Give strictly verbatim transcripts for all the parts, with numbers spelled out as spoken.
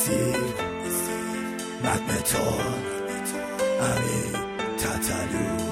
استیو مدمتال امیر تتلو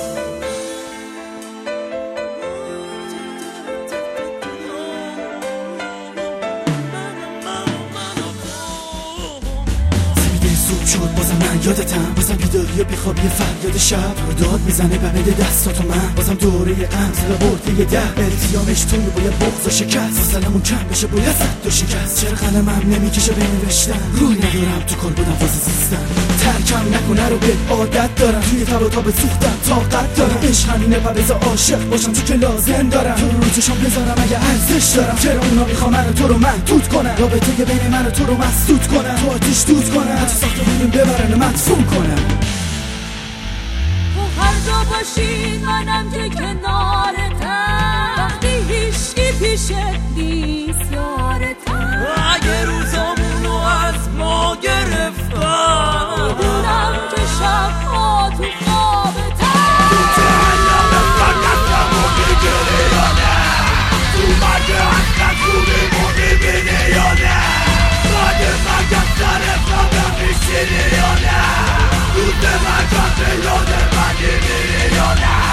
شد بازم من یادتم، بازم بیداری و بیخوابی فریاد شب رو داد میزنه بمید دستاتو من بازم دوره قمزه و برده یه ده التیامش توی باید بغض و شکست واسلمون کم بشه باید زد و شکست چرا قلمم نمیکشه به نوشتن روی ندارم تو کار بودم واسه زیستن ترکم نکنه رو به عادت دارم توی تب و تاب سوختم طاقت دارم عشق همینه و بذار عاشق باشم تو که لازم دارم تو رو چشم بذارم اگه ارزش دارم چرا اونا میخوام من تو رو محدود کنم رابطه بین من و تو رو مسدود کنم تو آتیش دود کنم ببرن مدفون کنم تو هر جا باشی منم که کنارتم وقتی هیچکی پیشت نیست یارتم اگه روزامونو از ما گرفتم میدونم که شبها تو خوابتم تو جهنم فقط رو میگیری یا نه تو مرگ حسنت خوبی مو میبینی یا نه بعد مرگ از سر خوابم میشینی یا نه روز مرگم به یاد من میبینی یا نه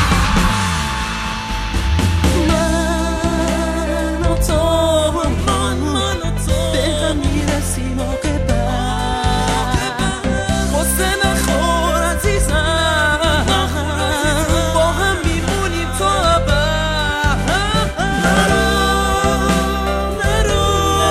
من و تو من من و تو به هم میرسیم موقع بعد قصه نخور عزیزم با هم میمونیم تا ابد نرو نرو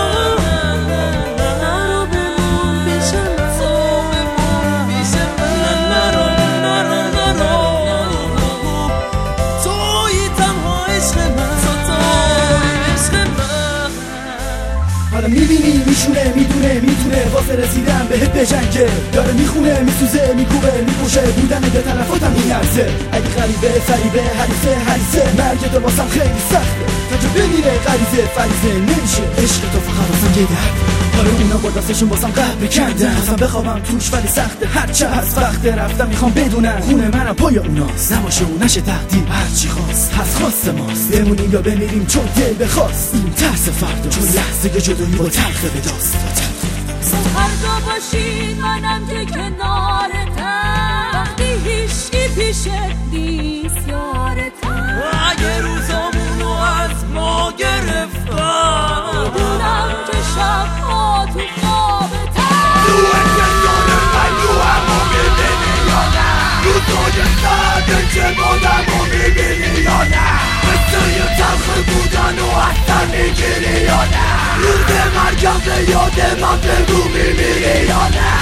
نرو بمون پیش من تو بمون پیش من نرو نرو نرو توی تنها عشق من تو توی عشق من حالا میبینی میشونه میدونه میتونه واسه رسیدن بهت بجنگه داره میخونه میسوزه میکوبه میپوشه بودن به طرفاتم میارزه اگه غریبه فریبه حریفه حریصه مرگ تو واسم خیلی سخته تا جو بمیره غریزه فریزه نمیشه عشق تو فقط واسم یه درد آره اونا با دستشون واسم قلب بکندن واسم بخوابم توش ولی سخته هرچه هست وقته رفتم میخوام بدونم خونه منم پای اوناست نباشه اون نشه تقدیر هرچی خواست هست خواست ماست بمونیم یا بمیریم چون دل بخواست این ترس فردا چون لحظه جدایی با تلخه به داست تو هر جا باشی منم که کنارتم وقتی هیچکی پیشت نیست یارتم اگه روزامونو از ما گرفتم میدونم که شبها تو خوابتم تو انتظار من رو همو میبینی یا نه روزای سرده که مادمو میبینی یا نه قصه تلخ بودن و اثر میگیری یا نه روز مرگم به یاد من بگو میمیری یا نه